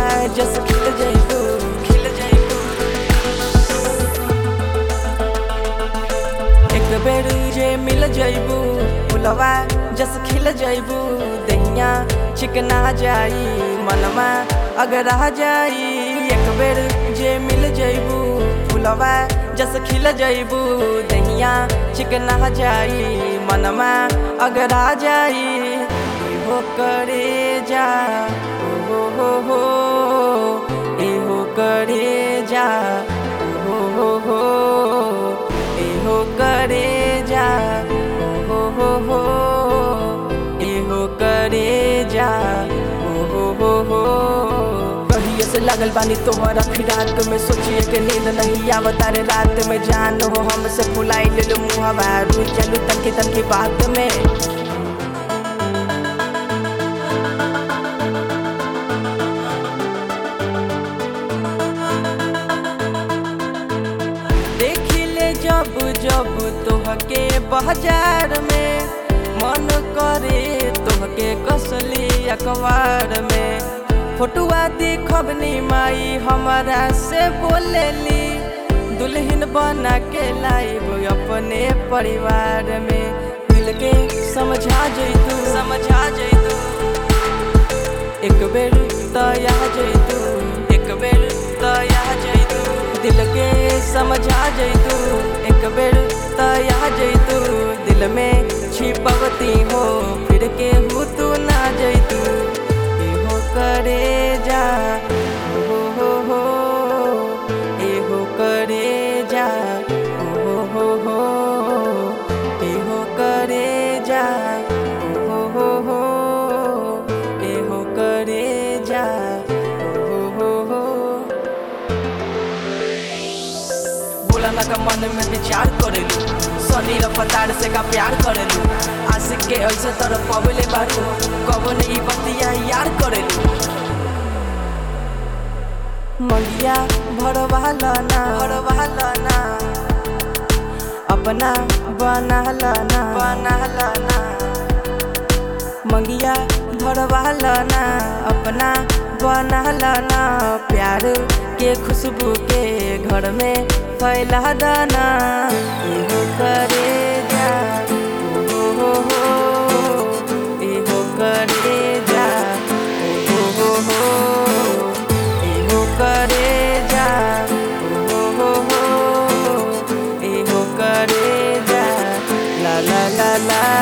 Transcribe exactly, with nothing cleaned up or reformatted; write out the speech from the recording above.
जस खिल जाइबू खिल जाइबू। एक बेर जे मिल जाइबू फुलवा जस खिल जाइबू। दहिया चिकना जाई मनमा अगर आ जाई। एक बेर जे मिल जाइबू फुलवा जस खिल जाइबू। दहिया चिकना जाई मनमा अगर आ जाई। हो करे जा हो हो हो ए हो करे जा हो हो हो ए हो करे जा हो हो हो ए हो करे जा हो हो हो हो। कहिए से लगल बानी तोहरा फिराक में सोचिए के नींद नहीं आवता रे रात में। जान हो हमसे फुलाई ले लो मुहवा रुई चलू तनकी तनकी बात में। जब जब तोहके बाजार में मन करे तोहके कसली अखबार में। फोटुआ देखबनी माई हमारा से बोलेली। दुल्हन बना के लाइब अपने परिवार में। दिल के समझा जइतू समझा जइतू। एक बेर तया जइतू एक बेर तया जइतू। दिल के समझा जइतू एक बेर तया जइतू। दिल में छिपवती हो फिर के हु तू ना जइतू। एहो करे जा हो हो हो एहो करे जा हो हो हो एहो करे जा हो हो हो एहो करे जा हो हो हो। बोला का मन में विचार करेलू सनी रफ्तार से का प्यार करेलू। आशिक के ऐसे तरफ पवले बारू कबो नहीं बतिया यार करेलू। मंगिया भरवा लाना भरवा लाना अपना बना लाना बना लाना। मंगिया भरवा लाना अपना बना लाना। प्यार के खुशबू के घर में फैला दाना। एहो करे जा हो हो हो एहो करे जा हो हो हो एहो करे जा हो हो हो एहो करे जा ला ला ला ला।